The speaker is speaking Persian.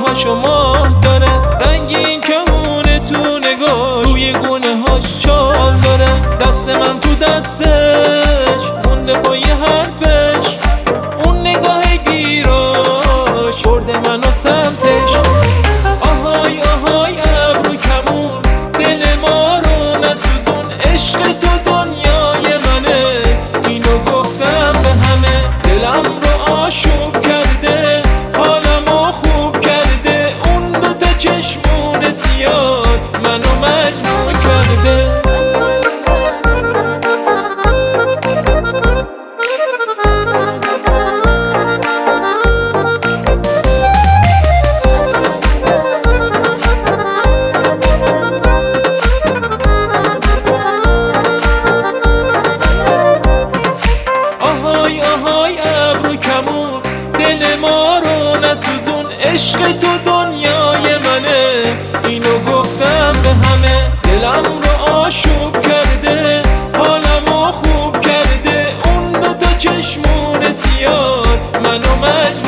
لباشو ماه داره، رنگین کمونه تو نگاش، روی گونه هاش چال داره. دست من تو دستش مونده با یه حرفش، اون نگاه گیراش برده منو سمتش. آهای آهای ابرو کمون، دل ما رو نسوزون، عشق تو دنیای منه، اینو گفتم به همه. دلم رو آشوب کرده، حالمو خوب کرده، اون دوتا چشمون سیاد منو مجنون کرده. آهای آهای ابرو کمون، دل ما رو نسوزون، عشق تو دنیای منه، اینو گفتم به همه. دلم رو آشوب کرده، حالمو خوب کرده، اون دوتا چشمون سیاد منو مجنون